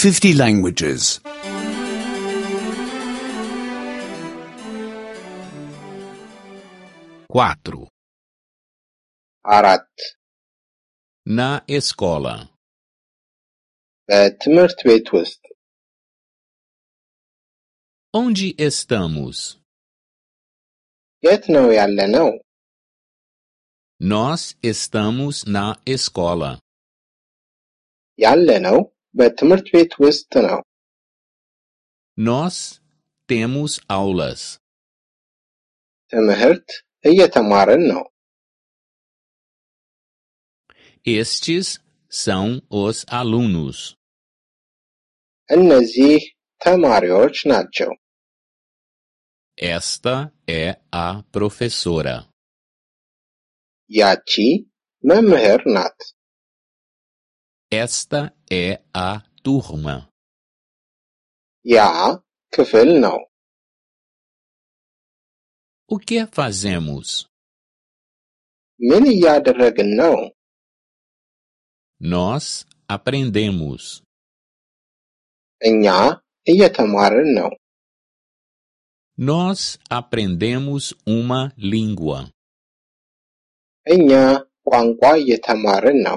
50 languages. 4. አራት Na escola. በትምህርት ቤት ውስጥ Onde estamos? የት ነው ያለነው? Nós estamos na escola. ያለነው በትምህርት ቤት ውስጥ ነው። Nós temos aulas. ትምህርት እየተማርን ነው። Estes são os alunos. እነዚህ ተማሪዎች ናቸው። Esta é a professora. ያቺ መምህር ናት። Esta é a turma. ያ ክፍል ነው። O que fazemos? ምን እያደረግን ነው? Nós aprendemos. እኛ እየተማርን ነው። Nós aprendemos uma língua. እኛ ቋንቋ እየተማርን ነው።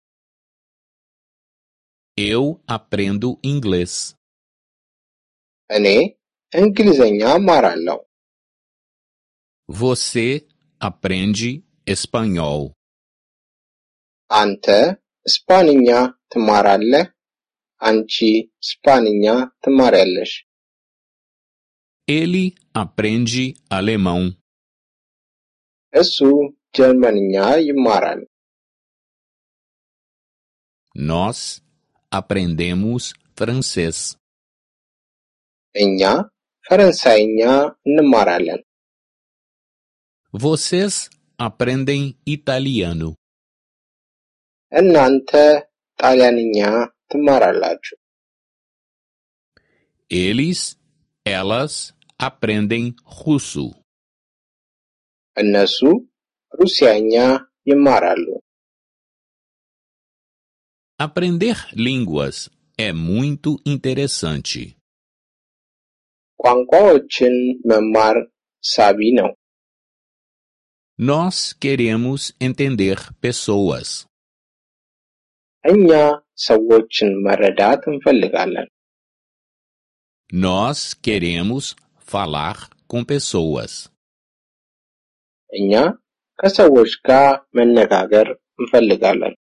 Eu aprendo inglês. እኔ እንግሊዘኛ እማራለሁ። Você aprende espanhol. አንተ ስፓንኛ ትማራለህ። አንቺ ስፓንኛ ትማሪያለሽ። Ele aprende alemão. እሱ ጀርመንኛ ይማራል። Nós aprendemos francês. እኛ ፈረንሳይኛ እንማራለን። Vocês aprendem italiano. እናንተ ጣሊያንኛ ትማራላችሁ። Elas aprendem russo. እነሱ ሩሲያኛ ይማራሉ። Aprender línguas é muito interessante. ቋንቋዎችን መማር ሳቢ ነው። Nós queremos entender pessoas. እኛ ሰዎችን መረዳት እንፈልጋለን። Nós queremos falar com pessoas. እኛ ከሰዎች ጋር መነጋገር እንፈልጋለን።